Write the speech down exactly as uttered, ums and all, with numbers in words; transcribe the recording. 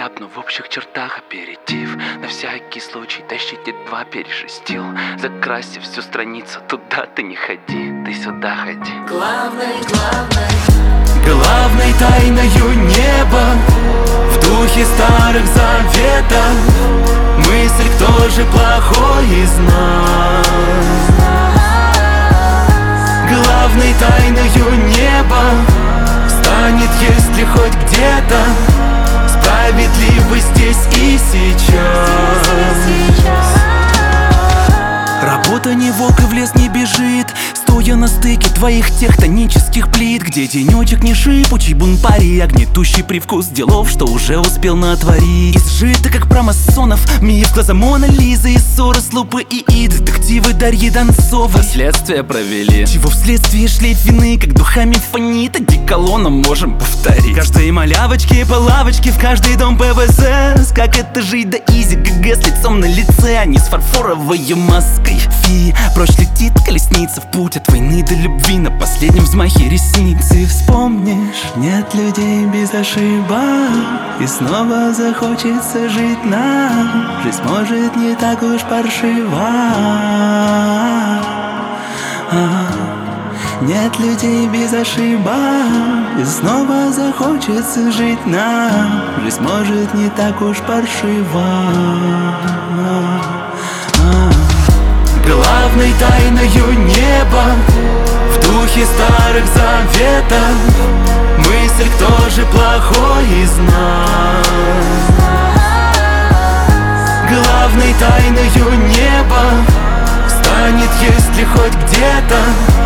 этап, но в общих чертах аперитив. На всякий случай тащите два перешестил. Закрасив всю страницу, туда ты не ходи, ты сюда ходи. Главной, главной, главной тайною неба, в духе старых заветов, мысль, кто же плохой из нас. Главной тайною неба станет, если хоть где-то справедливость здесь и сейчас. Работа не волк и в лес не бежит, стоя на стыке твоих тектонических плит, где денечек не шипучий бунпари, а гнетущий привкус делов, что уже успел натворить. Изжито, как про масонов, миф глаза Мона Лизы и ссоры с Лупы и И, детективы Дарьи Донцовой следствие провели, чего вследствие шлейф вины, как духами фонит, одеколоном можем повторить. Каждой малявочке по лавочке, в каждый дом ПВЗ. Как это жить до изи, ГГ с лицом на лице, а не с фарфоровой маской. Фи, прочь летит колесница в путь от войны до любви, на последнем взмахе ресницы. Вспомнишь, нет людей без ошибок, и снова захочется жить нам. Жизнь может не так уж паршива. Нет людей без ошибок, и снова захочется жить нам. Жизнь может не так уж паршива. Главной тайною неба, в духе старых заветов, мысль, кто же плохой из нас. Главной тайною неба станет, если хоть где-то